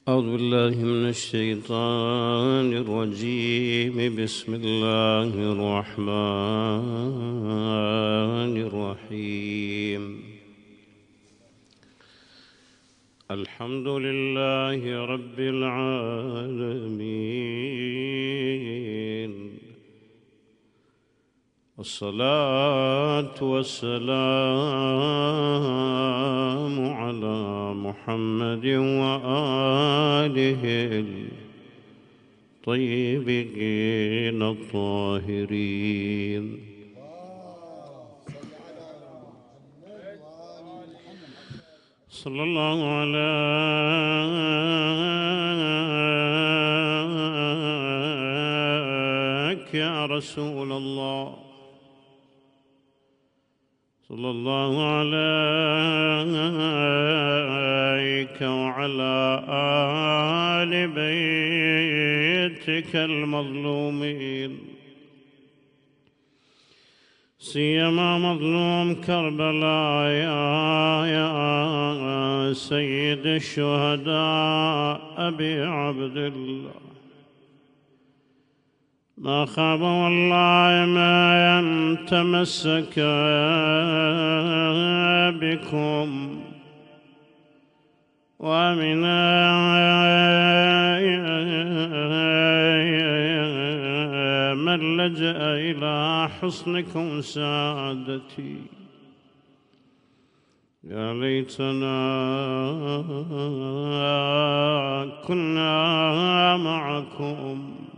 أعوذ بالله من الشيطان الرجيم. بسم الله الرحمن الرحيم. الحمد لله رب العالمين، والصلاة والسلام على محمد وآله الطيبين الطاهرين. صلى الله عليك يا رسول الله، صلى الله عليك وعلى آل بيتك المظلومين، سيما مظلوم كربلاء يا سيد الشهداء أبي عبد الله. ما خاب والله ما يتمسك بكم، ومن من لجأ إلى حصنكم سادتي. يا ليتنا كنا معكم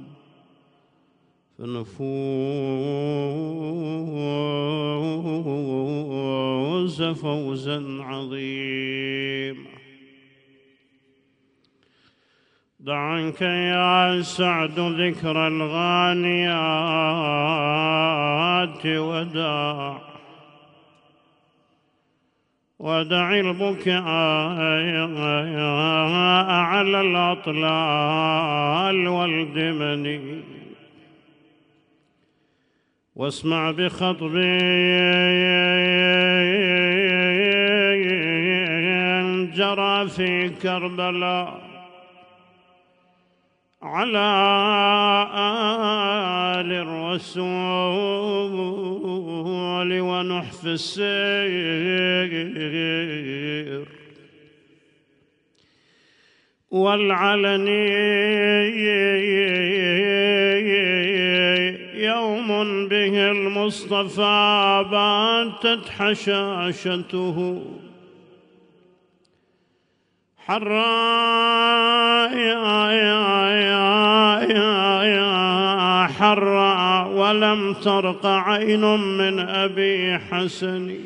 فنفوز فوزا عظيما. دع عنك يا سعد ذكر الغانيات، ودع البكاء على الأطلال والدمن، واسمع بخطبي جرى في كربلاء على آل الرسول ونحف السير والعلني. يوم به المصطفى باتت حشاشته حرا ولم ترق عين من أبي حسن.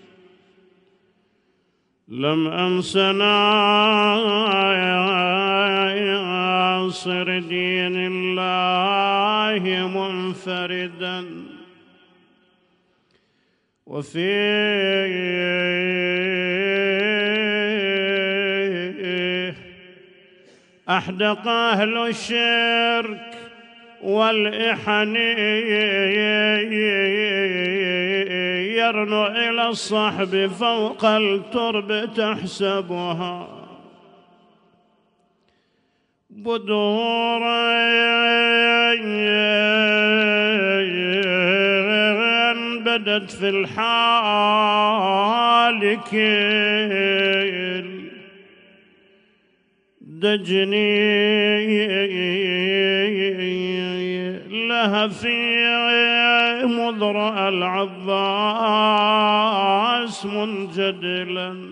لم أنس ناصر دين الله منفردا، وفيه أحدق أهل الشرك والإحن، يرنو إلى الصحب فوق الترب تحسبها بدورا بدت في الحال كل دجني لها في مضرأ العباس منجدلا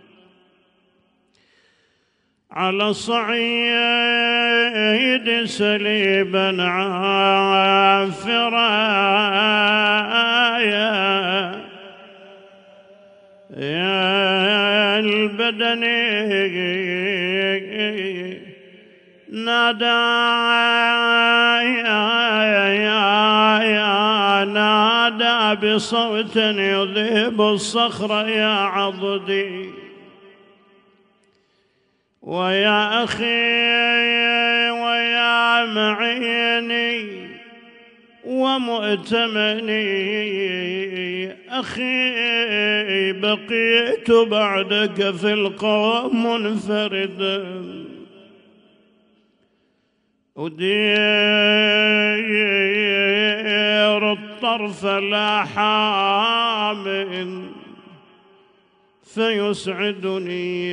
على صعيد سليبا عافرا. يا البدن نادى نادى بصوت يذهب الصخر يا عضدي. ويا أخي ويا معيني ومؤتمني، أخي بقيت بعدك في القوم منفردا، ودير الطرف لا حامل فيسعدني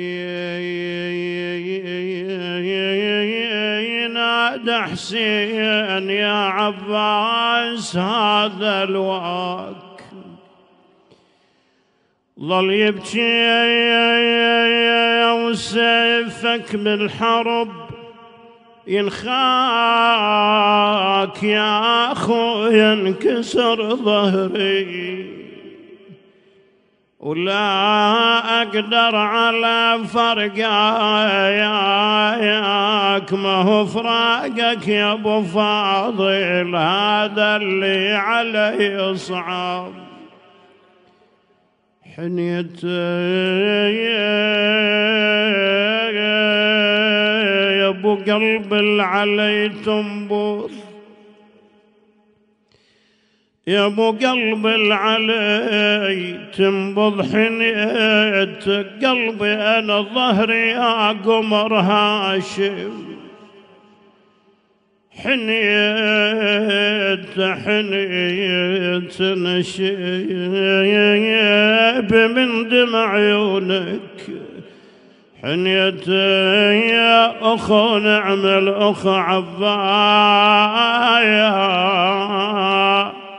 ينادى حسين يا عباس هذا الوقت ظل يبكي وسيفك بالحرب ينخاك يا أخويا انكسر ظهري ولا أقدر على فرقاك ما هو فراقك يا أبو فاضل هذا اللي علي صعب حنيت يا أبو قلب العلي تنبض يا ابو قلب العلي تنبض حنيت قلبي انا ظهري يا قمر هاشم حنيت نشيب من دمع عيونك حنيت يا أخو نعم الأخ عبايا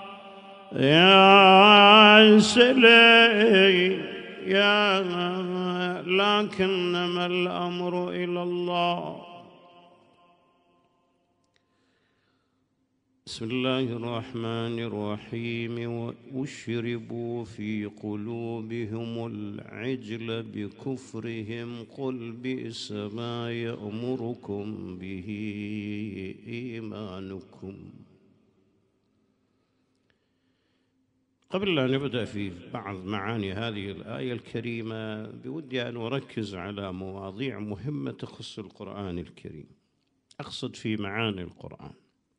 يا سلي يا لكنما الأمر إلى الله. بسم الله الرحمن الرحيم. واشربوا في قلوبهم العجل بكفرهم قل بئس ما يأمركم به إيمانكم. قبل أن نبدأ في بعض معاني هذه الآية الكريمة بودي أن أركز على مواضيع مهمة تخص القرآن الكريم. أقصد في معاني القرآن.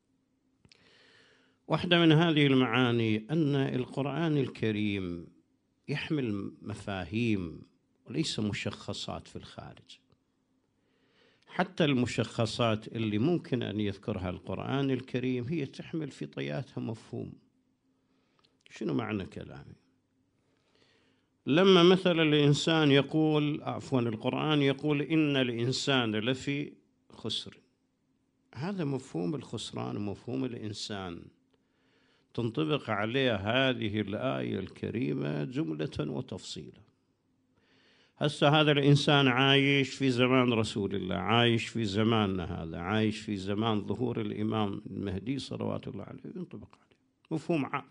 واحدة من هذه المعاني أن القرآن الكريم يحمل مفاهيم وليس مشخصات في الخارج. حتى المشخصات اللي ممكن أن يذكرها القرآن الكريم هي تحمل في طياتها مفهوم. شنو معنى كلامي؟ لما مثلا الإنسان يقول القرآن يقول إن الإنسان لفي خسر، هذا مفهوم الخسران ومفهوم الإنسان تنطبق عليه هذه الآية الكريمة جملة وتفصيلا. هسه هذا الإنسان عايش في زمان رسول الله، عايش في زماننا هذا، عايش في زمان ظهور الإمام المهدي صلوات الله عليه، ينطبق عليه مفهوم عام.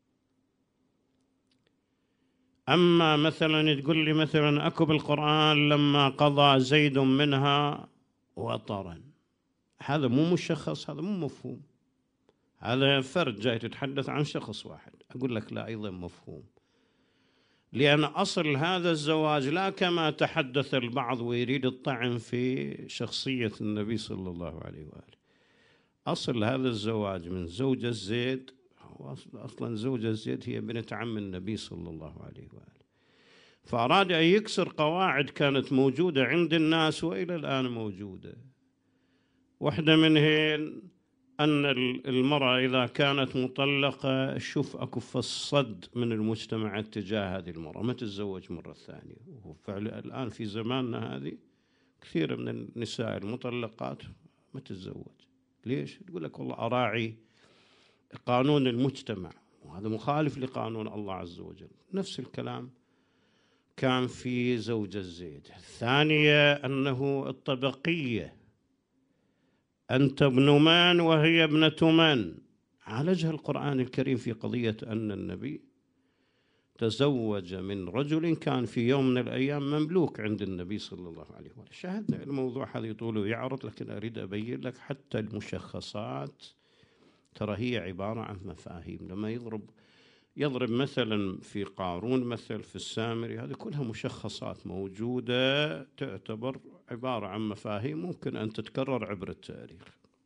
أما مثلا تقول لي مثلا أكو بالقرآن لما قضى زيد منها وطرا، هذا مو مشخص، هذا مو مفهوم، هذا فرد جاي تتحدث عن شخص واحد. أقول لك لا، أيضا مفهوم، لأن أصل هذا الزواج لا كما تحدث البعض ويريد الطعن في شخصية النبي صلى الله عليه وآله. أصل هذا الزواج من زوجة زيد، أصلا زوجة زيد هي بنت عم النبي صلى الله عليه وآله، فأراد أن يكسر قواعد كانت موجودة عند الناس وإلى الآن موجودة. واحدة منهن أن المرأة إذا كانت مطلقة شوف أكف الصد من المجتمع تجاه هذه المرأة، ما تتزوج مرة ثانية. وفعلا الآن في زماننا هذه كثير من النساء المطلقات ما تتزوج. ليش؟ تقول لك والله أراعي قانون المجتمع، وهذا مخالف لقانون الله عز وجل. نفس الكلام كان في زوجة زيد. الثانية أنه الطبقية، أنت ابن من وهي ابنة من، عالجها القرآن الكريم في قضية أن النبي تزوج من رجل كان في يوم من الأيام مملوك عند النبي صلى الله عليه وسلم. شاهدنا الموضوع هذا يطول يعرض، لكن أريد أبين لك حتى المشخصات ترى هي عبارة عن مفاهيم. لما يضرب مثلا في قارون، مثل في السامري، هذه كلها مشخصات موجودة تعتبر عبارة عن مفاهيم ممكن أن تتكرر عبر التاريخ،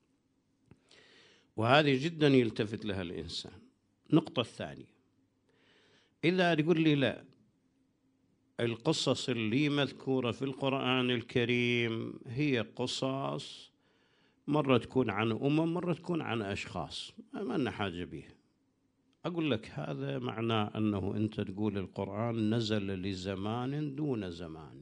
وهذه جدا يلتفت لها الإنسان. النقطة الثانية، إذا تقول لي لا، القصص اللي مذكورة في القرآن الكريم هي قصص مرة تكون عن مرة تكون عن أشخاص، ما لنا حاجة بيها. أقول لك هذا معناه أنه أنت تقول القرآن نزل لزمان دون زمان،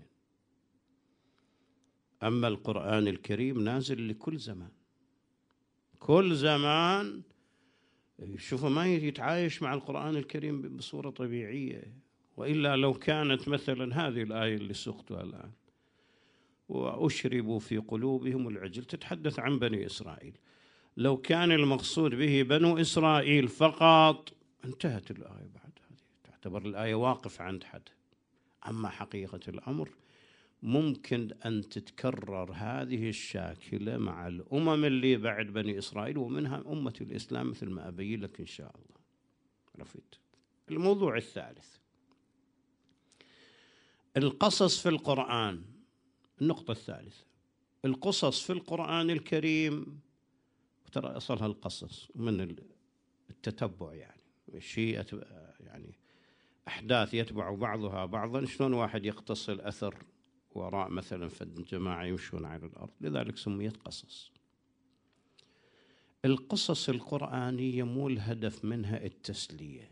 أما القرآن الكريم نازل لكل زمان. كل زمان شوفوا ما يتعايش مع القرآن الكريم بصورة طبيعية، وإلا لو كانت مثلا هذه الآية اللي سقتها الآن وأشربوا في قلوبهم العجل تتحدث عن بني إسرائيل، لو كان المقصود به بنو إسرائيل فقط انتهت الآية، بعد هذه تعتبر الآية واقف عند حد. أما حقيقة الأمر ممكن أن تتكرر هذه الشاكلة مع الأمم اللي بعد بني إسرائيل، ومنها أمة الإسلام مثل ما أبين لك إن شاء الله. عرفت؟ الموضوع الثالث القصص في القرآن. النقطة الثالثة القصص في القرآن الكريم، ترى أصلها القصص من التتبع، يعني شيء يعني أحداث يتبع بعضها بعضا، شلون واحد يقتص الأثر وراء مثلا جماعة يمشون على الأرض، لذلك سميت قصص. القصص القرآنية مو الهدف منها التسلية،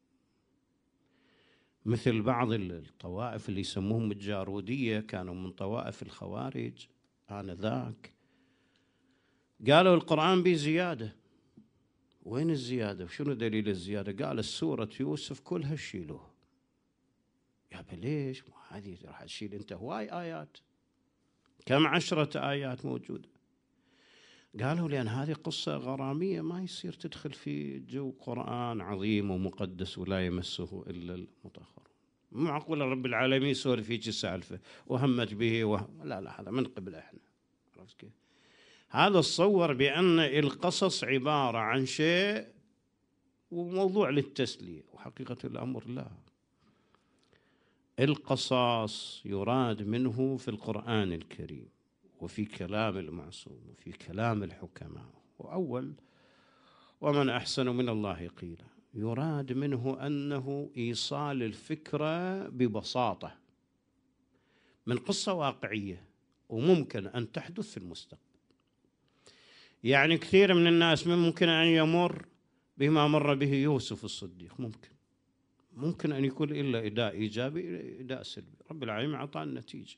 مثل بعض الطوائف اللي يسموهم الجارودية، كانوا من طوائف الخوارج آنذاك، قالوا القرآن بزيادة. وين الزيادة؟ وشنو دليل الزيادة؟ قال سورة يوسف كلها شيلوها. يا ليش؟ هذه راح تشيل انت هواي آيات، كم 10 آيات موجودة. قالوا لأن هذه قصة غرامية، ما يصير تدخل في جو قرآن عظيم ومقدس ولا يمسه إلا المطهر. مو معقول رب العالمين يسولف فيك سالفة وهمت به لا هذا من قبل احنا. عرفت كيف؟ هذا تصور بأن القصص عبارة عن شيء وموضوع للتسلية، وحقيقة الأمر لا. القصاص يراد منه في القرآن الكريم وفي كلام المعصوم وفي كلام الحكماء، وأول ومن أحسن من الله قيلا، يراد منه أنه إيصال الفكرة ببساطة من قصة واقعية وممكن أن تحدث في المستقبل. يعني كثير من الناس ممكن أن يمر بما مر به يوسف الصديق، ممكن أن يكون إلا إداء إيجابي إلى إداء سلبي. رب العالمين أعطى النتيجة.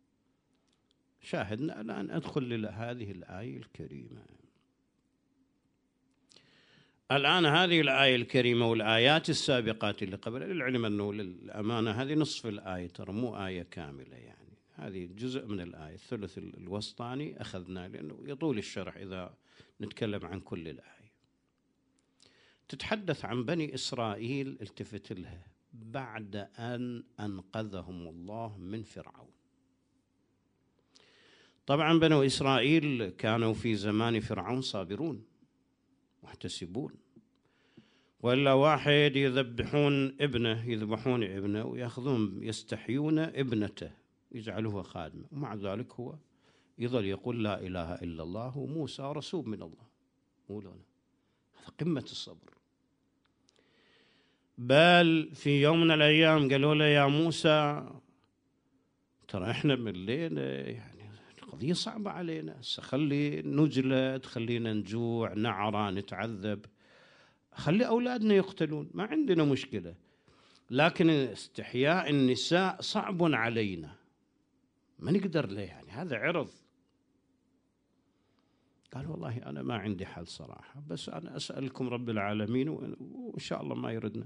شاهدنا الآن أدخل هذه الآية الكريمة. الآن هذه الآية الكريمة والآيات السابقات اللي قبل، العلم أنه للأمانة هذه نصف الآية، ترى مو آية كاملة، يعني هذه جزء من الآية، الثلث الوسطاني أخذناه لأنه يطول الشرح إذا نتكلم عن كل الآية. تتحدث عن بني إسرائيل، التفت لها، بعد أن أنقذهم الله من فرعون. طبعا بنو إسرائيل كانوا في زمان فرعون صابرون محتسبون، وإلا واحد يذبحون ابنه ويأخذون يستحيون ابنته يجعلوها خادمة، ومع ذلك هو يظل يقول لا إله إلا الله وموسى رسول من الله. مولانا هذا قمة الصبر. بل في يوم من الأيام قالوا له يا موسى ترى إحنا ملينا، يعني القضية صعبة علينا، خلي نجلد، خلينا نجوع نعرى نتعذب، خلي أولادنا يقتلون، ما عندنا مشكلة، لكن استحياء النساء صعب علينا، ما نقدر له، يعني هذا عرض. قال والله أنا ما عندي حل صراحة، بس أنا أسألكم رب العالمين وإن شاء الله ما يردنا.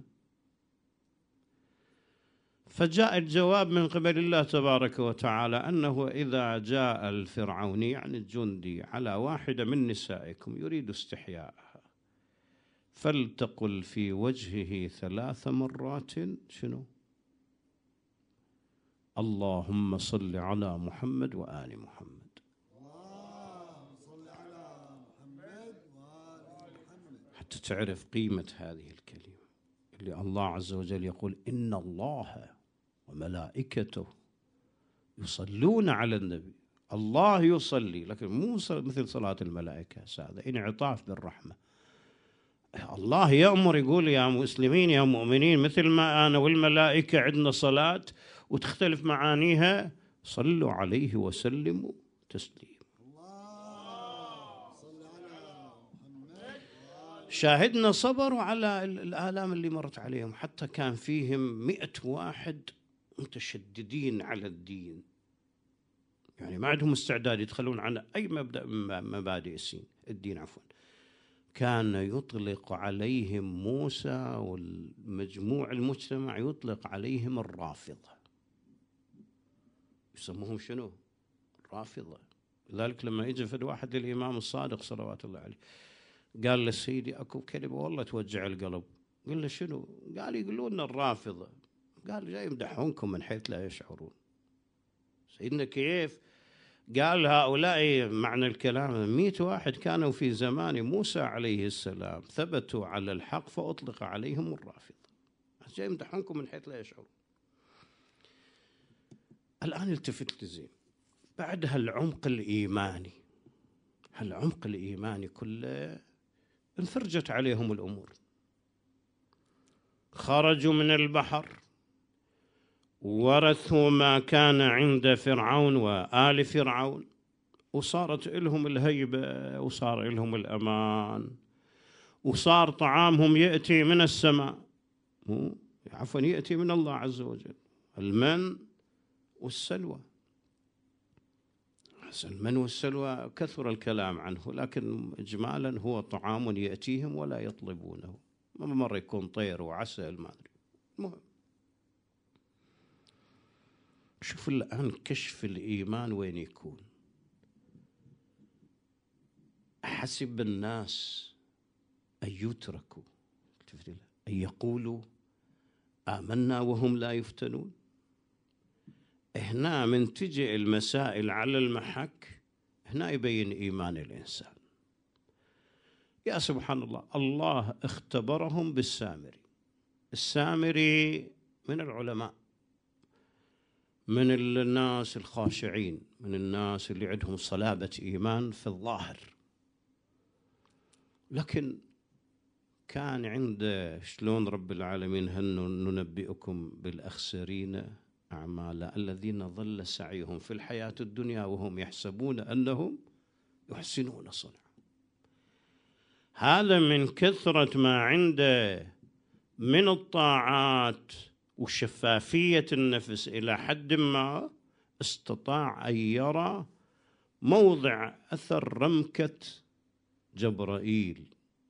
فجاء الجواب من قبل الله تبارك وتعالى أنه إذا جاء الفرعوني يعني الجندي على واحدة من نسائكم يريد استحياءها فلتقل في وجهه 3 مرات شنو؟ اللهم صل على محمد وآل محمد. حتى تعرف قيمة هذه الكلمة اللي الله عز وجل يقول إن الله وملائكته يصلون على النبي. الله يصلي، لكن مو مثل صلاة الملائكة، هذا انعطاف بالرحمة. الله يأمر يقول يا مسلمين يا مؤمنين مثل ما أنا والملائكة عندنا صلاة وتختلف معانيها، صلوا عليه وسلموا تسليما. شاهدنا صبروا على الآلام اللي مرت عليهم، حتى كان فيهم 100 واحد متشددين على الدين، يعني ما عندهم استعداد يدخلون على أي مبدأ من مبادئ الدين عفوا. كان يطلق عليهم موسى والمجموع المجتمع يطلق عليهم الرافضة، يسموهم شنو؟ الرافضة. لذلك لما يجي فد واحد للإمام الصادق صلوات الله عليه قال لسيدي أكو كلمة والله توجع القلب، قال له شنو؟ قال يقولون الرافضة. قال جاي يمدحونكم من حيث لا يشعرون. سيدنا كيف؟ قال هؤلاء معنى الكلام 100 واحد كانوا في زمان موسى عليه السلام ثبتوا على الحق فأطلق عليهم الرافضة، جاي يمدحونكم من حيث لا يشعرون. الآن التفت لزين بعد هالعمق الإيماني كله انفرجت عليهم الأمور، خرجوا من البحر ورثوا ما كان عند فرعون وآل فرعون، وصارت لهم الهيبة وصار لهم الأمان، وصار طعامهم يأتي من السماء، عفوا يأتي من الله عز وجل، المن والسلوى. المن والسلوى كثر الكلام عنه، لكن إجمالا هو طعام يأتيهم ولا يطلبونه، مرة يكون طير وعسل ما أدري. المهم شوف الآن كشف الإيمان وين يكون. حسب الناس أن يتركوا أن يقولوا آمنا وهم لا يفتنون. هنا من تجي المسائل على المحك هنا يبين إيمان الإنسان. يا سبحان الله، الله اختبرهم بالسامري. السامري من العلماء، من الناس الخاشعين، من الناس اللي عندهم صلابة إيمان في الظاهر، لكن كان عنده شلون رب العالمين هل ننبئكم بالأخسرين أعمالا الذين ضل سعيهم في الحياة الدنيا وهم يحسبون أنهم يحسنون صنعا. هذا من كثرة ما عنده من الطاعات وشفافية النفس إلى حد ما استطاع أن يرى موضع أثر رمكة جبرائيل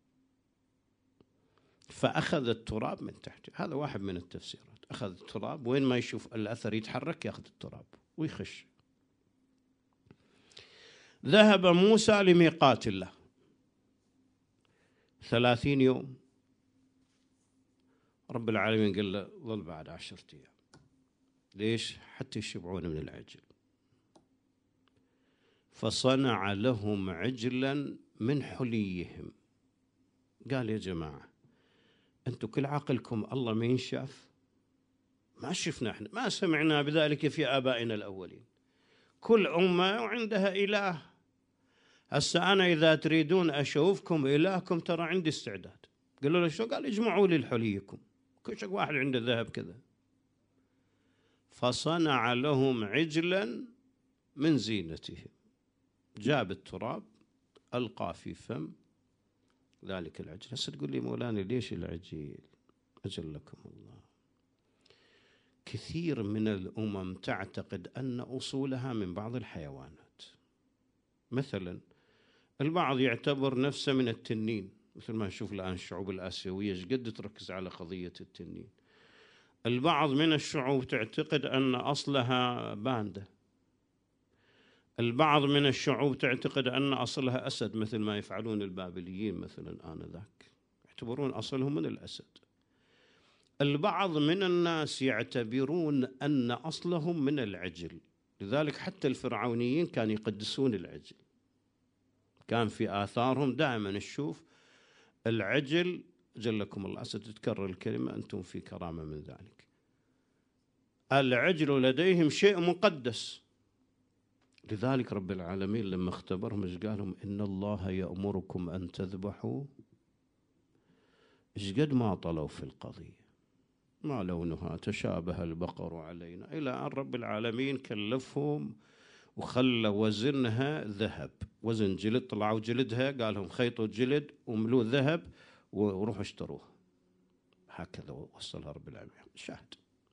فأخذ التراب من تحته. هذا واحد من التفسيرات، أخذ التراب وين ما يشوف الأثر يتحرك يأخذ التراب ويخش. ذهب موسى لميقات الله 30 يوم، رب العالمين قال له ظل بعد 10 أيام. ليش؟ حتى يشبعون من العجل. فصنع لهم عجلا من حليهم. قال يا جماعة أنتم كل عقلكم الله ما ينشاف؟ ما شفنا احنا، ما سمعنا بذلك في آبائنا الأولين. كل أمة وعندها إله. هسه أنا إذا تريدون أشوفكم إلهكم ترى عندي استعداد. قالوا له شو؟ قال اجمعوا لي حليكم. كل واحد عنده ذهب كذا. فصنع لهم عجلا من زينتهم. جاب التراب ألقى في فم ذلك العجل. هسه تقول لي مولانا ليش العجيل؟ أجلكم الله. كثير من الأمم تعتقد أن أصولها من بعض الحيوانات. مثلا البعض يعتبر نفسه من التنين، مثل ما نشوف الآن الشعوب الآسيوية قد تركز على قضية التنين. البعض من الشعوب تعتقد أن أصلها باندا. البعض من الشعوب تعتقد أن أصلها أسد، مثل ما يفعلون البابليين مثلا آنذاك، يعتبرون أصلهم من الأسد. البعض من الناس يعتبرون أن أصلهم من العجل. لذلك حتى الفرعونيين كانوا يقدسون العجل، كان في آثارهم دائما نشوف العجل. جلكم الله، ستتكرر الكلمة، أنتم في كرامة من ذلك. العجل لديهم شيء مقدس. لذلك رب العالمين لما اختبرهم ايش قالهم؟ إن الله يأمركم أن تذبحوا. ايش قد ما طلوا في القضية، ما لونها تشابه البقر علينا، إلى أن رب العالمين كلفهم وخلى وزنها ذهب، وزن جلد. طلعوا جلدها، قالهم خيطوا جلد وملوه ذهب وروحوا اشتروها. هكذا وصلها رب العالمين. شاهد.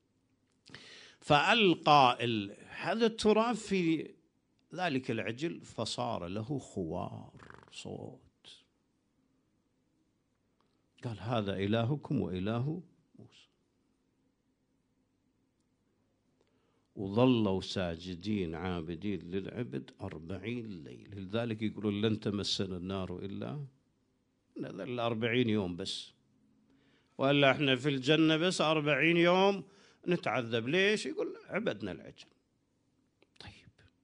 فألقى هذا التراب في ذلك العجل فصار له خوار صوت. قال هذا إلهكم وإله موسى. وظلوا ساجدين عابدين للعبد 40 ليلة. لذلك يقولون لن تمسنا النار إلا 40 يوم بس، وإلا احنا في الجنة بس 40 يوم نتعذب. ليش؟ يقول عبدنا العجل. طيب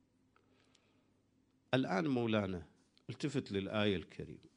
الآن مولانا التفت للآية الكريمة.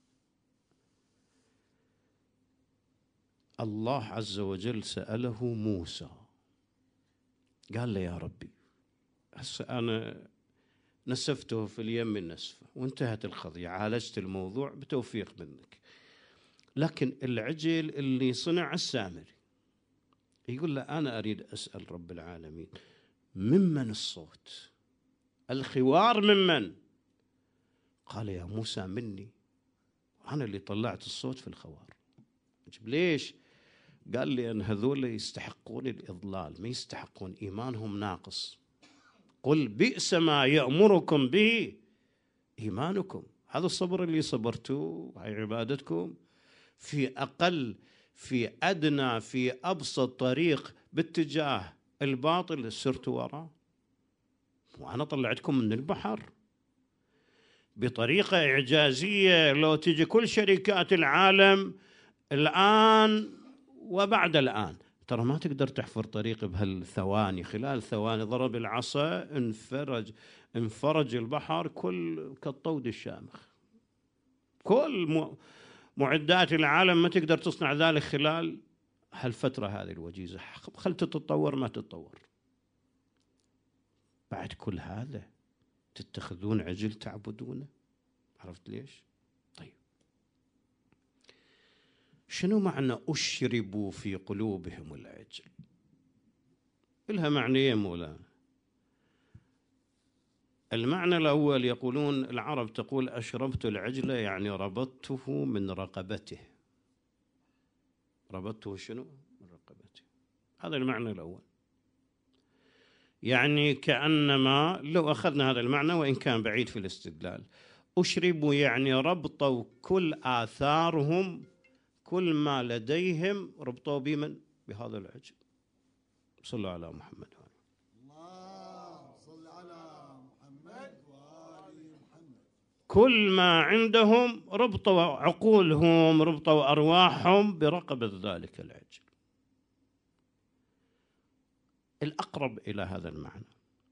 الله عز وجل سأله موسى، قال له يا ربي هسه أنا نسفته في اليم النسفة وانتهت القضية، عالجت الموضوع بتوفيق منك، لكن العجل اللي صنع السامري يقول له أنا أريد أسأل رب العالمين ممن الصوت؟ الخوار ممن؟ قال يا موسى مني، أنا اللي طلعت الصوت في الخوار. ليش؟ قال لي أن هذول يستحقون الإضلال، ما يستحقون، إيمانهم ناقص. قل بئس ما يأمركم به إيمانكم. هذا الصبر اللي صبرتوه، هاي عبادتكم في أقل، في أدنى، في أبسط طريق باتجاه الباطل سرتوا وراه. وأنا طلعتكم من البحر بطريقة إعجازية. لو تجي كل شركات العالم الآن وبعد الآن ترى ما تقدر تحفر طريق بهالثواني. خلال ثواني ضرب العصا انفرج البحر كل كالطود الشامخ. كل معدات العالم ما تقدر تصنع ذلك خلال هالفترة هذه الوجيزة. خل تتطور ما تتطور. بعد كل هذا تتخذون عجل تعبدونه. عرفت ليش؟ طيب شنو معنى أشربوا في قلوبهم العجل؟ إلها معنيين مولانا. المعنى الأول يقولون العرب تقول أشربت العجل يعني ربطته من رقبته. ربطته شنو؟ من رقبته. هذا المعنى الأول. يعني كأنما لو أخذنا هذا المعنى وإن كان بعيد في الاستدلال، أشربوا يعني ربطوا كل آثارهم، كل ما لديهم ربطوا بمن؟ بهذا العجل. صلوا على محمد. اللهم صل على محمد وآل محمد. كل ما عندهم ربطوا عقولهم، ربطوا أرواحهم برقبة ذلك العجل. الأقرب إلى هذا المعنى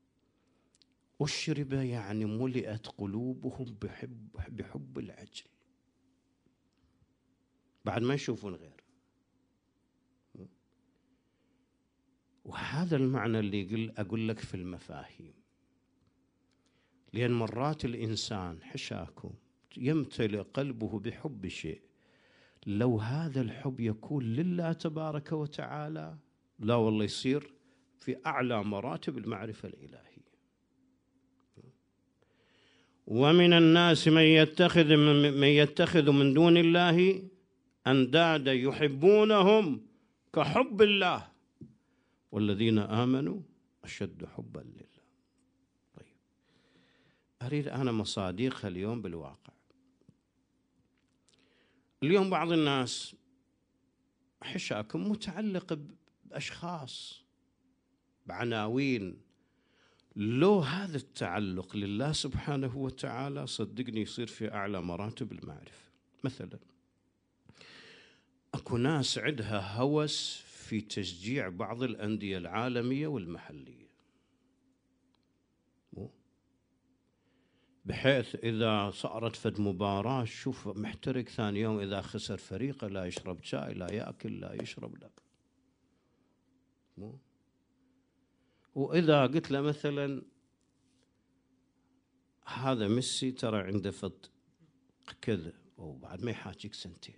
أشرب يعني ملئت قلوبهم بحب العجل بعد ما يشوفون غير. وهذا المعنى اللي أقول لك في المفاهيم. لأن مرات الإنسان حشاكم يمتلئ قلبه بحب شيء، لو هذا الحب يكون لله تبارك وتعالى لا والله يصير في أعلى مراتب المعرفة الإلهية. ومن الناس من يتخذ من دون الله أندادا يحبونهم كحب الله والذين آمنوا أشد حبا لله. طيب أريد أنا مصادقها اليوم بالواقع. اليوم بعض الناس حشاكم متعلق بأشخاص، بعناوين. لو هذا التعلق لله سبحانه وتعالى صدقني يصير في أعلى مراتب المعرفة. مثلا أكو ناس عندها هوس في تشجيع بعض الأندية العالمية والمحلية، بحيث إذا صارت فد مباراة شوف محترق ثاني يوم إذا خسر فريقه لا يشرب شاي، لا يأكل، لا يشرب، لا. وإذا قلت له مثلا هذا ميسي ترى عنده فد كذا وبعد ما يحاكيك سنتين،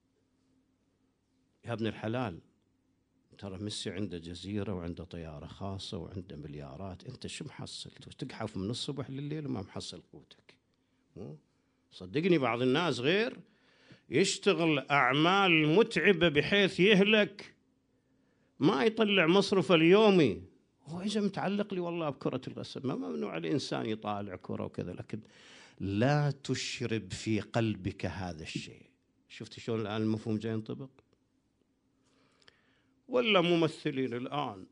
يا ابن الحلال ترى ميسي عنده جزيرة وعنده طيارة خاصة وعنده مليارات، أنت شو محصلت؟ وتقحف من الصبح لليل وما محصل قوتك. صدقني بعض الناس غير يشتغل أعمال متعبة بحيث يهلك، ما يطلع مصرفه اليومي. هو إذا متعلق لي والله بكرة القدم، ما ممنوع الإنسان يطالع كرة وكذا، لكن لا تشرب في قلبك هذا الشيء. شفت شلون الآن المفهوم جاي ينطبق؟ ولا ممثلين الآن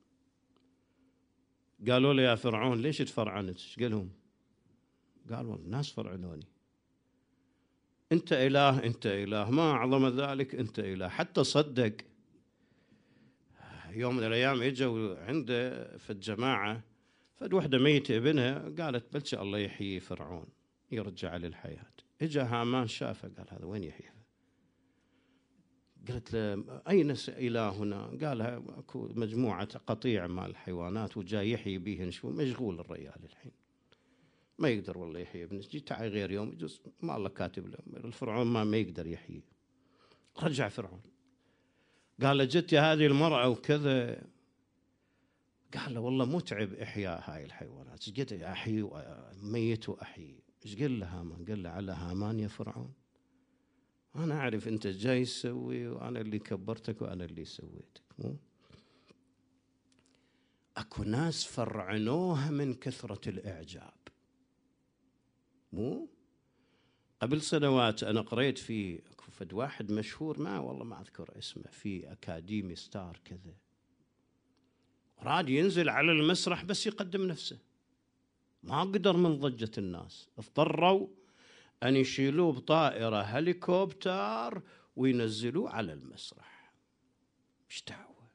قالوا له يا فرعون ليش تفرعنت؟ ايش قال لهم؟ قال والله الناس فرعنوني. أنت إله، أنت إله، ما أعظم ذلك، أنت إله. حتى صدق. يوم من الأيام إجوا عنده في الجماعة فد وحدة ميتة ابنها، قالت بل شاء الله يحيي فرعون يرجع للحياة. إجا هامان شافه قال هذا وين يحيي؟ قالت له أين إلهنا؟ قالها أكو مجموعة قطيع مال الحيوانات وجاي يحيي بيهن، شو مشغول الرجال الحين ما يقدر والله يحيي ابنك، جي تعي غير يوم يجوز ما الله كاتب له. الفرعون ما يقدر يحيي. رجع فرعون قال له جت هذه المرأة وكذا، قال له والله متعب إحياء هاي الحيوانات، ايش قد أحيي ميت وأحيي. ايش قال له هامان؟ قال له على هامان يا فرعون أنا أعرف أنت جاي تسوي وأنا اللي كبرتك وأنا اللي سويتك. مو أكو ناس فرعنوها من كثرة الإعجاب. مو قبل سنوات أنا قريت في فد واحد مشهور، ما والله ما أذكر اسمه، في أكاديمي ستار كذا، راد ينزل على المسرح بس يقدم نفسه، ما قدر من ضجة الناس، اضطروا أن يشيلوه بطائرة هليكوبتر وينزلوه على المسرح. ايش دعوة؟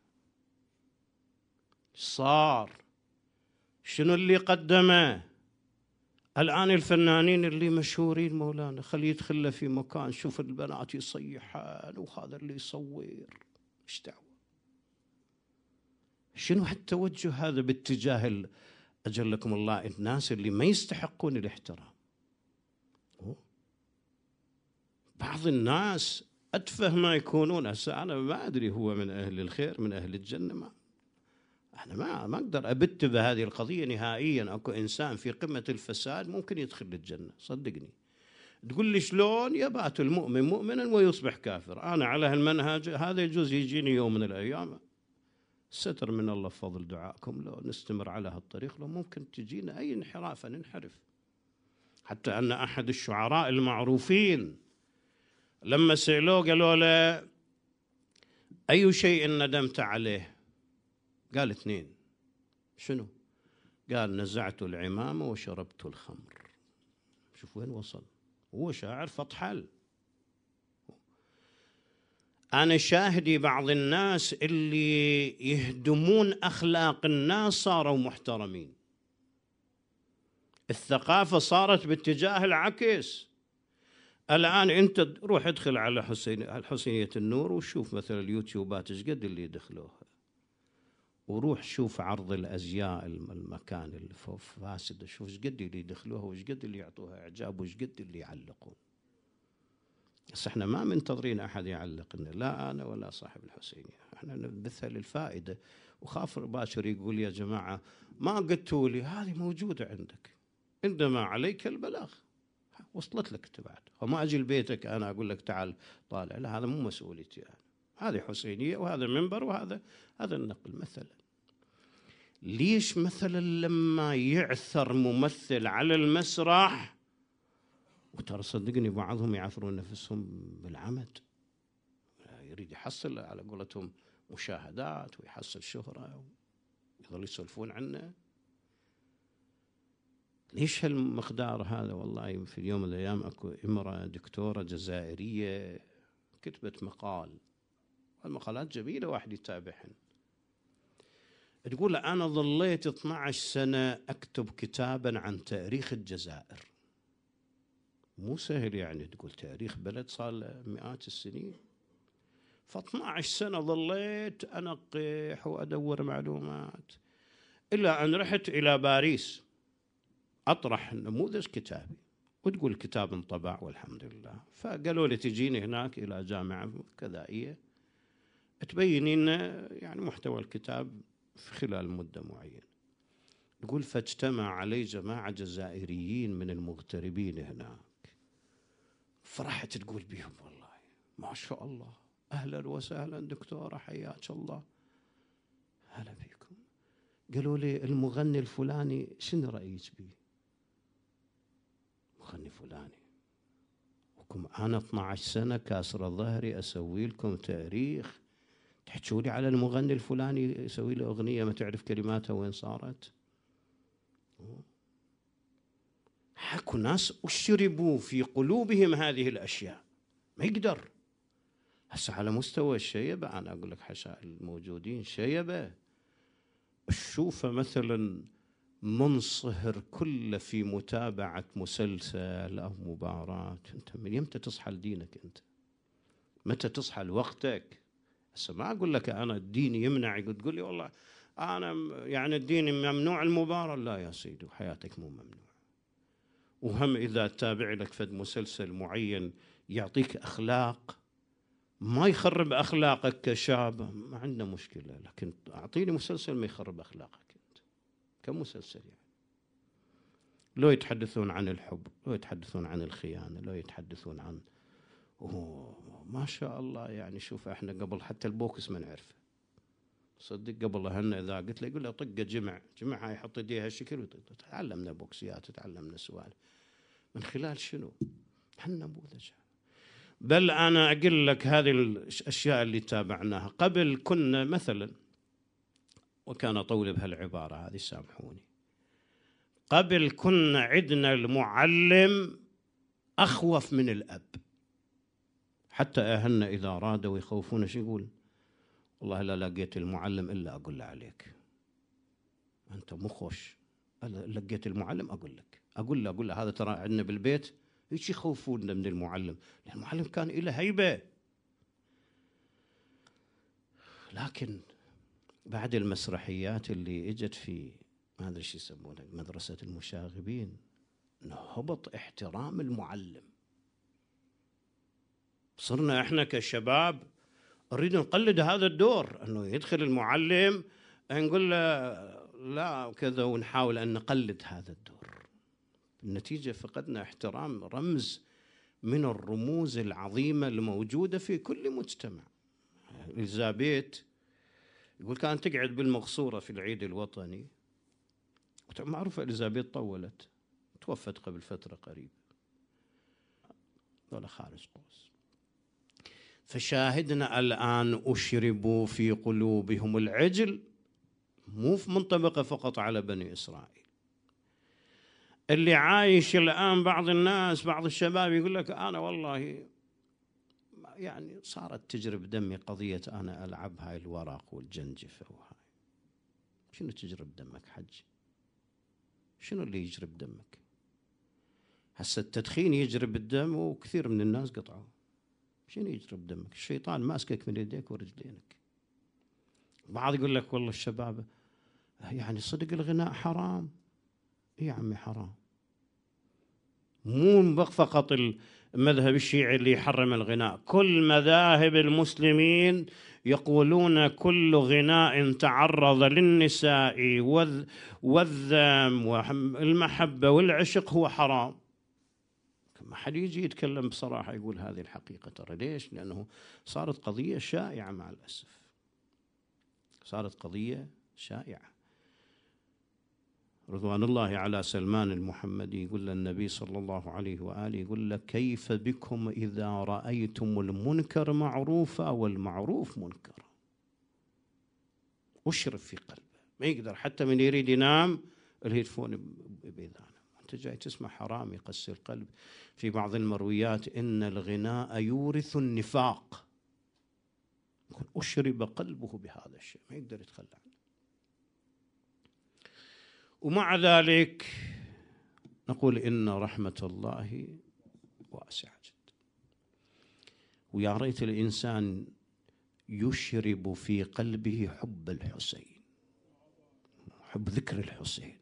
صار شنو اللي قدمه؟ الآن الفنانين اللي مشهورين مولانا خليه يدخل له في مكان شوف البنات يصيحان وهذا اللي يصور، ايش دعوة؟ شنو هالتوجه هذا باتجاه أجلكم الله الناس اللي ما يستحقون الاحترام؟ بعض الناس أتفه ما يكونون. أنا ما أدري هو من أهل الخير من أهل الجنة، ما أنا ما أقدر أبت بهذه القضية نهائيا. أكو إنسان في قمة الفساد ممكن يدخل الجنة صدقني. تقول لي شلون؟ يبات المؤمن مؤمنا ويصبح كافر. أنا على هالمنهج هذا يجوز يجيني يوم من الأيام ستر من الله بفضل دعائكم، لو نستمر على هالطريق لو ممكن تجينا أي انحراف ننحرف. حتى أن أحد الشعراء المعروفين لما سألوه قالوا له أي شيء ندمت عليه؟ قال 2. شنو؟ قال نزعت العمامة وشربت الخمر. شوف وين وصل، هو شاعر فطحل. أنا شاهدي بعض الناس اللي يهدمون أخلاق الناس صاروا محترمين. الثقافة صارت باتجاه العكس. الآن أنت روح ادخل على حسينية النور وشوف مثلا اليوتيوبات ايش قد اللي يدخلوها، وروح شوف عرض الأزياء المكان الفاسد شوف ايش قد اللي يدخلوها وايش قد اللي يعطوها إعجاب وايش قد اللي يعلقون. بس احنا ما منتظرين أحد يعلق لنا، لا أنا ولا صاحب الحسينية، احنا نبثها للفائدة. وخاف باكر يقول يا جماعة ما قلتوا لي، هذه موجودة عندك، عندما عليك البلاغ وصلت لك تبعت، وما أجي لبيتك أنا أقول لك تعال طالع، لا هذا مو مسؤوليتي أنا. هذه حسينية وهذا منبر وهذا النقل. مثلا ليش مثلا لما يعثر ممثل على المسرح، وترى صدقني بعضهم يعثرون نفسهم بالعمد، يريد يحصل على قولتهم مشاهدات ويحصل شهرة ويظل يسولفون عنه. ليش هالمقدار هذا؟ والله في يوم من الأيام أكو امرأة دكتورة جزائرية كتبت مقال، المقالات جميلة واحد يتابعهن، تقول أنا ظليت 12 سنة أكتب كتابا عن تاريخ الجزائر. مو سهل يعني تقول تاريخ بلد صار مئات السنين، ف12 سنة ظليت أنقح وأدور معلومات إلى أن رحت إلى باريس أطرح نموذج كتابي، وتقول الكتاب انطبع والحمد لله. فقالوا لي تجيني هناك إلى جامعة كذائية تبينين يعني محتوى الكتاب في خلال مدة معينة. تقول فاجتمع علي جماعة جزائريين من المغتربين هناك، فرحت تقول بهم والله ما شاء الله، أهلا وسهلا دكتورة، حياك الله، هلا فيكم. قالوا لي المغني الفلاني شنو رأيك به؟ مغني فلاني، وكم أنا 12 سنة كاسر ظهري أسوي لكم تاريخ، تحكوا لي على المغني الفلاني يسوي له أغنية ما تعرف كلماتها وين صارت؟ حكوا ناس أشربوا في قلوبهم هذه الأشياء، ما يقدر. هسه على مستوى الشيبة أنا أقول لك حشاء الموجودين شيبة، تشوفه مثلا منصهر كله في متابعة مسلسل أو مباراة. أنت من يمتى تصحى لدينك؟ أنت متى تصحى لوقتك؟ هسه ما أقول لك أنا الدين يمنع، تقول لي والله أنا يعني الدين ممنوع المباراة، لا يا سيدي، وحياتك مو ممنوع. وهم إذا تابع لك فد مسلسل معين يعطيك أخلاق ما يخرب أخلاقك كشاب، ما عندنا مشكلة، لكن أعطيني مسلسل ما يخرب أخلاقك أنت. كم مسلسل يعني؟ لو يتحدثون عن الحب، لو يتحدثون عن الخيانة، لو يتحدثون عن ما شاء الله يعني. شوف احنا قبل حتى البوكس ما نعرفه، صدق قبل هنا إذا قلت له يقول له طقة جمع هاي يحط يديها هالشكل، تعلمنا بوكسيات وتعلمنا سوالف من خلال شنو؟ احنا نموذج. بل أنا أقول لك هذه الأشياء اللي تابعناها قبل، كنا مثلا، وكان أطول بهالعبارة هذه سامحوني، قبل كنا عندنا المعلم أخوف من الأب. حتى أهلنا إذا أرادوا يخوفون شو يقول؟ والله لا لقيت المعلم إلا أقول له عليك، أنت مو خوش، لقيت المعلم أقول له هذا ترى عندنا بالبيت هيك يخوفونا من المعلم، لأن المعلم كان له هيبة. لكن بعد المسرحيات اللي اجت في ما ادري شو يسمونها مدرسة المشاغبين، نهبط احترام المعلم. صرنا احنا كشباب نريد نقلد هذا الدور، انه يدخل المعلم نقول له لا وكذا، ونحاول ان نقلد هذا الدور. النتيجة فقدنا احترام رمز من الرموز العظيمة الموجودة في كل مجتمع. إليزابيث يقول كانت تقعد بالمقصورة في العيد الوطني، معروفة إليزابيث طولت، توفت قبل فترة قريبة، ولا خارج قوس. فشاهدنا الآن أشربوا في قلوبهم العجل، مو منطبقة فقط على بني إسرائيل. اللي عايش الآن بعض الناس، بعض الشباب يقول لك أنا والله يعني صارت تجرب دمي قضية أنا ألعب هاي الورق والجنجفة وهاي. شنو تجرب دمك حج؟ شنو اللي يجرب دمك؟ هسه التدخين يجرب الدم وكثير من الناس قطعوا. شنو يجرب دمك؟ الشيطان ماسكك من يديك ورجلينك. بعض يقول لك والله الشباب يعني صدق الغناء حرام. إيه يا عمي حرام؟ مو فقط المذهب الشيعي اللي يحرم الغناء، كل مذاهب المسلمين يقولون كل غناء تعرض للنساء والذم والمحبة والعشق هو حرام. ما حد يجي يتكلم بصراحة يقول هذه الحقيقة. ترى ليش؟ لأنه صارت قضية شائعة مع الأسف، صارت قضية شائعة. رضوان الله على سلمان المحمدي يقول للنبي صلى الله عليه وآله، يقول له كيف بكم إذا رأيتم المنكر معروفا والمعروف منكرا؟ أشرف في قلبه، ما يقدر حتى من يريد ينام الهيدفون بإذانه، أنت جاي تسمع حرام يقسي القلب. في بعض المرويات إن الغناء يورث النفاق، أشرب قلبه بهذا الشيء، ما يقدر يتخلى عنه. ومع ذلك نقول إن رحمة الله واسعة جدا، ويا ريت الإنسان يشرب في قلبه حب الحسين، حب ذكر الحسين.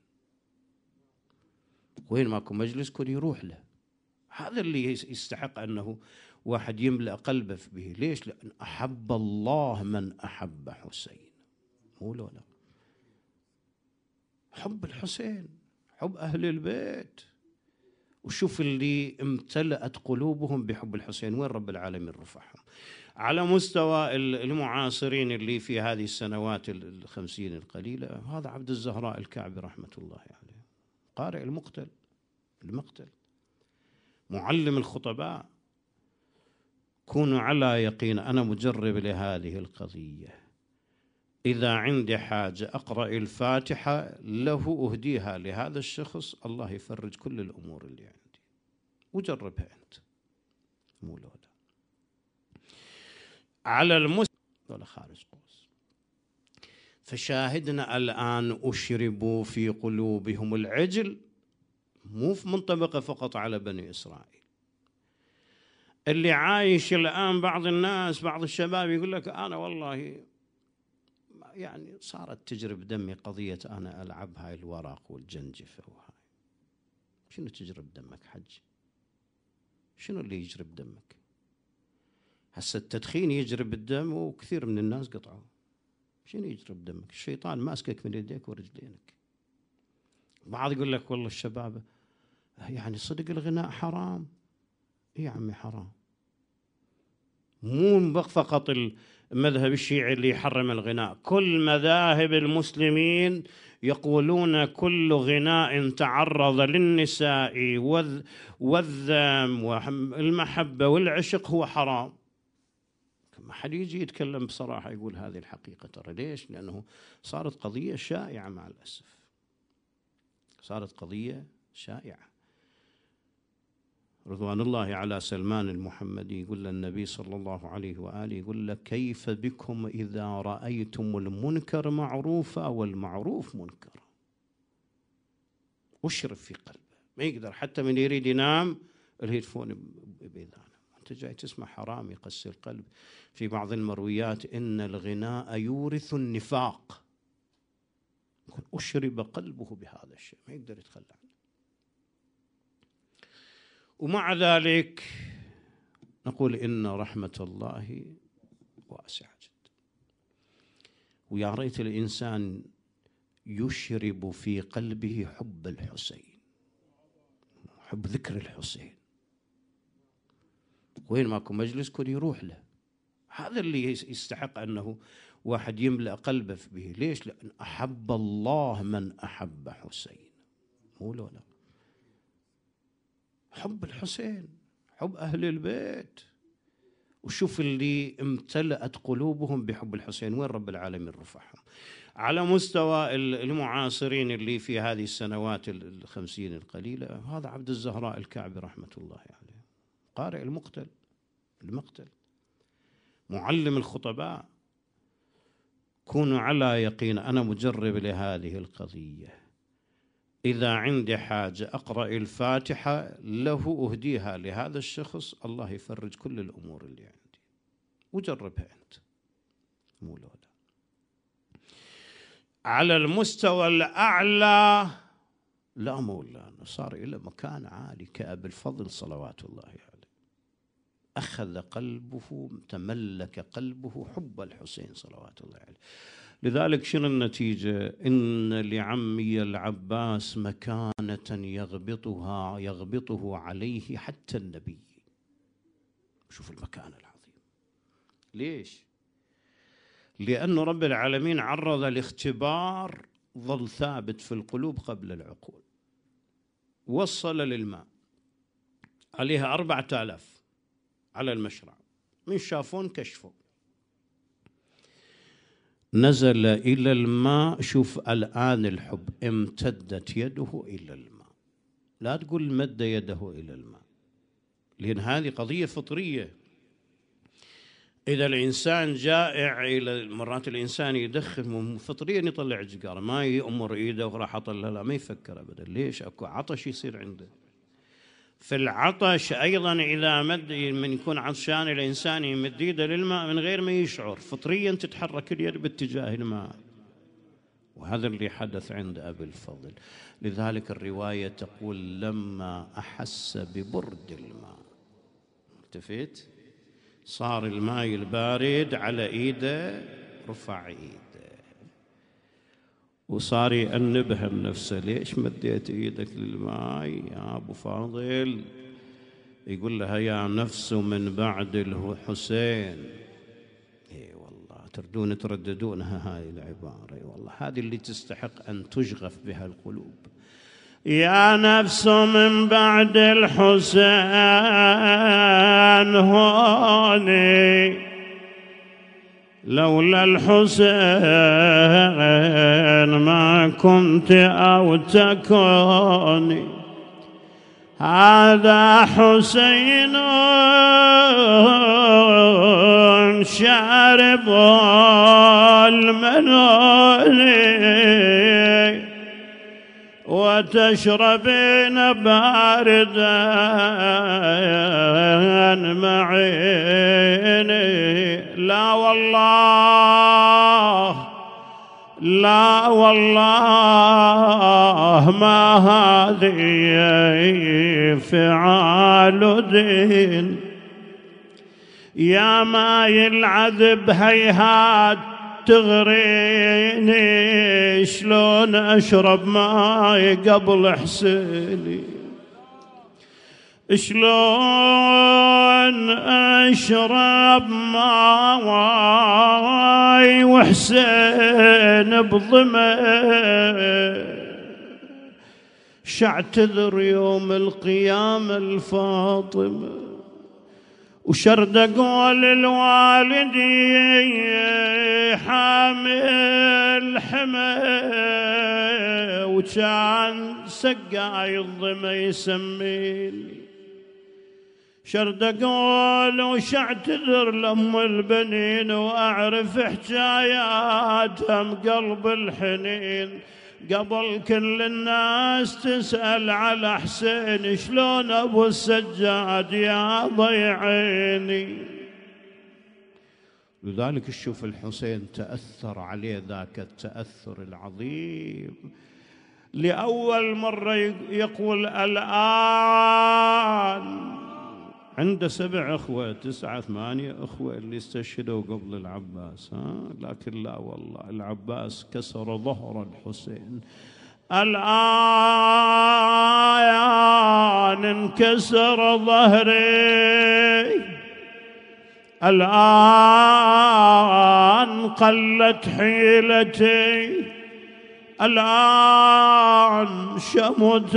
وين ماكو مجلس كل يروح له، هذا اللي يستحق أنه واحد يملأ قلبه به. ليش؟ لأن أحب الله من أحب حسين، مو لا حب الحسين، حب أهل البيت. وشوف اللي امتلأت قلوبهم بحب الحسين، وين رب العالمين رفعهم. على مستوى المعاصرين اللي في هذه السنوات 50 القليلة، هذا عبد الزهراء الكعبي رحمة الله عليه، قارئ المقتل، معلم الخطباء. كونوا على يقين، أنا مجرب لهذه القضية، إذا عندي حاجة أقرأ الفاتحة له أهديها لهذا الشخص، الله يفرج كل الأمور اللي عندي. وجربها أنت، مو لولا على المسلم ولا خارج قوس. فشاهدنا الآن أشربوا في قلوبهم العجل، مو منطبقة فقط على بني إسرائيل. اللي عايش الآن بعض الناس، بعض الشباب يقول لك أنا والله يعني صارت تجرب دمي قضية أنا ألعب هاي الورق والجنجفة وهاي. شنو تجرب دمك حج؟ شنو اللي يجرب دمك؟ هسه التدخين يجرب الدم وكثير من الناس قطعوا. شنو يجرب دمك؟ الشيطان ماسكك من يديك ورجلينك. بعض يقول لك والله الشباب يعني صدق الغناء حرام. إيه يا عمي حرام، مو فقط المذهب الشيعي اللي يحرم الغناء، كل مذاهب المسلمين يقولون كل غناء تعرض للنساء والذم والمحبة والعشق هو حرام. ما حد يجي يتكلم بصراحة يقول هذه الحقيقة. ترى ليش؟ لأنه صارت قضية شائعة مع الأسف، صارت قضية شائعة. رضوان الله على سلمان المحمدي يقول للنبي صلى الله عليه وآله، يقول له كيف بكم إذا رأيتم المنكر معروفا والمعروف منكرا. واشرب في قلبه، ما يقدر حتى من يريد ينام الهيدفون بإذانه، أنت جاي تسمع حرام يقسي القلب. في بعض المرويات إن الغناء يورث النفاق. أشرب قلبه بهذا الشيء، ما يقدر يتخلى عنه. ومع ذلك نقول إن رحمة الله واسعة جدا. ويا ريت الإنسان يشرب في قلبه حب الحسين، حب ذكر الحسين. وين ماكو مجلس كل يروح له. هذا اللي يستحق أنه واحد يملأ قلبه به. ليش؟ لأن أحب الله من أحب حسين، مو لولا. حب الحسين، حب أهل البيت. وشوف اللي امتلأت قلوبهم بحب الحسين، وين رب العالمين رفعهم. على مستوى المعاصرين اللي في هذه السنوات 50 القليلة، هذا عبد الزهراء الكعبي رحمة الله عليه، قارئ المقتل، معلم الخطباء. كونوا على يقين، أنا مجرب لهذه القضية، إذا عندي حاجة أقرأ الفاتحة له أهديها لهذا الشخص، الله يفرج كل الأمور اللي عندي. وجربها أنت، مو لولا. على المستوى الأعلى، لا مولانا صار إلى مكان عالي كأبي الفضل صلوات الله عليه. أخذ قلبه، تملك قلبه حب الحسين صلوات الله عليه. لذلك شنو النتيجة؟ إن لعمي العباس مكانة يغبطه عليه حتى النبي. شوف المكانة العظيمة. ليش؟ لأن رب العالمين عرض الاختبار ظل ثابت في القلوب قبل العقول. وصل للماء عليها 4000 على المشرع، من شافون كشفوا، نزل إلى الماء. شوف الآن الحب، امتدت يده إلى الماء. لا تقول مد يده إلى الماء، لأن هذه قضية فطرية. إذا الإنسان جائع، إلى مرات الإنسان يدخن فطريا يطلع جقارة، ما يأمر إيده وراح أطلع، لا ما يفكر أبدا. ليش؟ أكو عطش يصير عنده. في العطش أيضا إذا مد، من يكون عطشان الإنسان يمد يده للماء من غير ما يشعر، فطريا تتحرك اليد باتجاه الماء. وهذا اللي حدث عند أبي الفضل. لذلك الرواية تقول لما أحس ببرد الماء، التفت صار الماء البارد على إيده، رفع إيده وصار يأنبها بنفسه، ليش مديت ايدك للماء يا ابو فاضل؟ يقول لها يا نفس من بعد الحسين. اي والله تردون ترددونها هاي العبارة، اي والله هذه اللي تستحق ان تشغف بها القلوب. يا نفس من بعد الحسين هوني، لولا الحسين ما كنت أو تكوني. هذا حسين شارب المنون وتشربين باردا معيني. لا والله لا والله ما هذه فعال دين. يا ماي العذب هيهات تغريني، شلون أشرب ماي قبل حسيني؟ شلون أشرب ماي وحسين بظما؟ شاعتذر يوم القيامة الفاطمة، وشرد أقول الوالدي حامل حمى، وكان سقاي الظما يسميني. شرد أقول وشاعتذر لأم البنين، وأعرف حكاياتها بقلب الحنين. قبل كل الناس تسأل على حسين، شلون أبو السجاد يا ضيعيني. لذلك شوف الحسين تأثر عليه ذاك التأثر العظيم. لأول مرة يقول الآن، عنده 7 أخوة 9 8 أخوة اللي استشهدوا قبل العباس، لكن لا والله العباس كسر ظهر الحسين. الآن انكسر ظهري، الآن قلت حيلتي، الآن شمت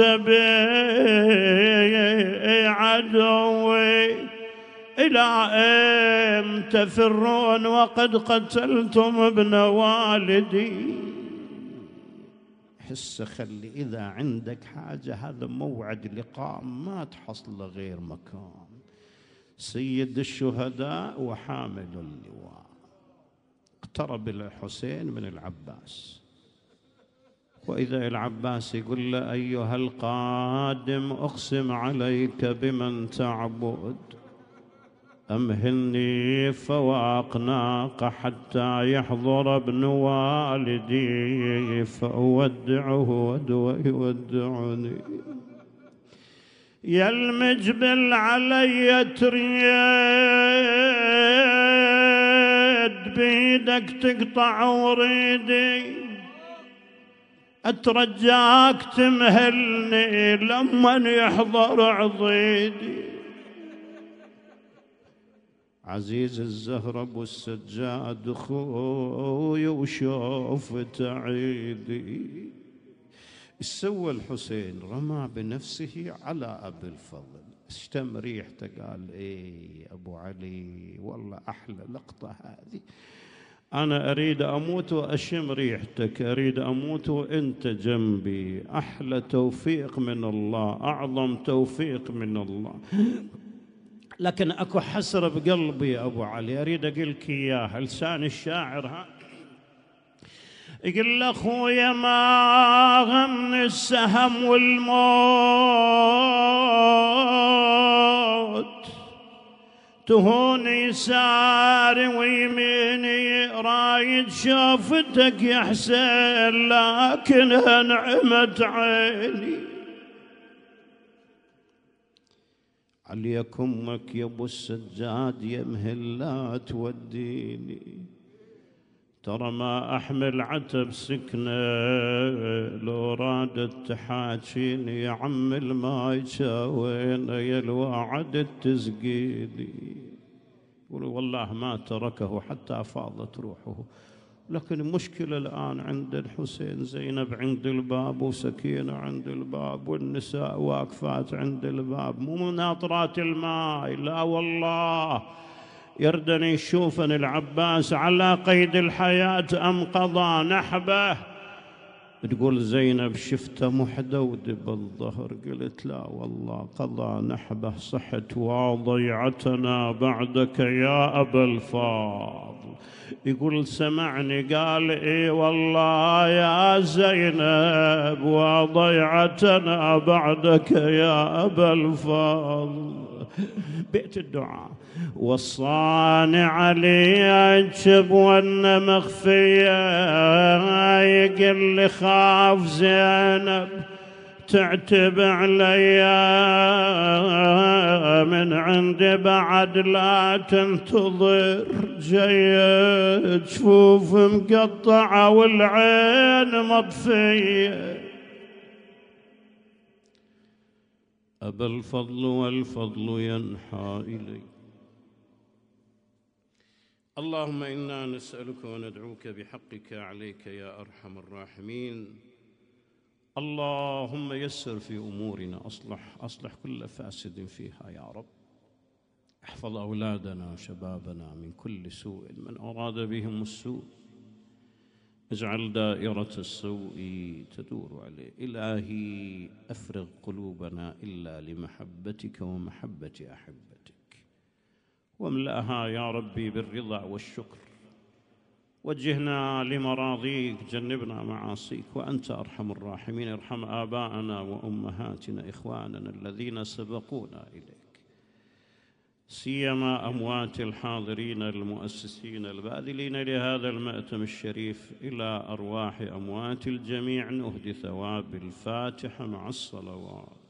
بي عدوي. إلى أين تفرون وقد قتلتم ابن والدي؟ حس خلي إذا عندك حاجة، هذا موعد لقاء ما تحصل غير مكان. سيد الشهداء وحامل اللواء. اقترب الحسين من العباس، وإذا العباس يقول له أيها القادم أقسم عليك بمن تعبد، أمهلني فواق ناقة حتى يحضر ابن والدي فأودعه ويودعني. يا المجبل علي تريد بيدك تقطع وريدي، أترجاك تمهلني لمن يحضر عضيدي. عزيز الزهر أبو السجاد خوي وشوف تعيدي. سوى الحسين رمى بنفسه على أبي الفضل، اشتم ريحته، قال إيه أبو علي والله أحلى لقطة هذه، أنا أريد أموت وأشم ريحتك، أريد أموت وأنت جنبي، أحلى توفيق من الله، أعظم توفيق من الله. لكن أكو حسرة بقلبي يا أبو علي، أريد أقولك إياها لسان الشاعر. يقول أخويا ما غم السهم والموت، تهون يساري ويميني رايد شوفتك يا حسين، لكنها نعمت عيني. عليك أمك يا أبو السجاد يمهل لا توديني، ترى ما أحمل عتب سكنة، لو رادت تحاجيني يا عم الماي شاوين يا الواعد تسقيني. يقول والله ما تركه حتى فاضت روحه. لكن المشكلة الآن عند الحسين زينب عند الباب وسكينة عند الباب والنساء واقفات عند الباب، مو مناطرات الماء، لا والله. يردني يشوفن العباس على قيد الحياة أم قضى نحبه. تقول زينب شفته محدود بالظهر، قلت لا والله قضى نحبه، صحت وضيعتنا بعدك يا أبا الفاضل. يقول سمعني قال إيه والله يا زينب وضيعتنا بعدك يا أبا الفاضل. بيت الدعاء والصانع لي أجب وأن مخفية، يقل لي خاف زينب تعتب علي من عندي بعد لا تنتظر، جاي جفوف مقطعة والعين مطفية. أبا الفضل والفضل ينحى إلي. اللهم إنا نسألك وندعوك بحقك عليك يا أرحم الراحمين. اللهم يسر في أمورنا، أصلح كل فاسد فيها يا رب. احفظ أولادنا وشبابنا من كل سوء، من أراد بهم السوء اجعل دائرة السوء تدور عليه. إلهي أفرغ قلوبنا إلا لمحبتك ومحبة أحبتك، واملأها يا ربي بالرضا والشكر، وجهنا لمراضيك، جنبنا معاصيك، وأنت أرحم الراحمين. ارحم آباءنا وأمهاتنا إخواننا الذين سبقونا إليك، سيما أموات الحاضرين المؤسسين الباذلين لهذا المأتم الشريف. إلى أرواح أموات الجميع نهدي ثواب الفاتحة مع الصلوات.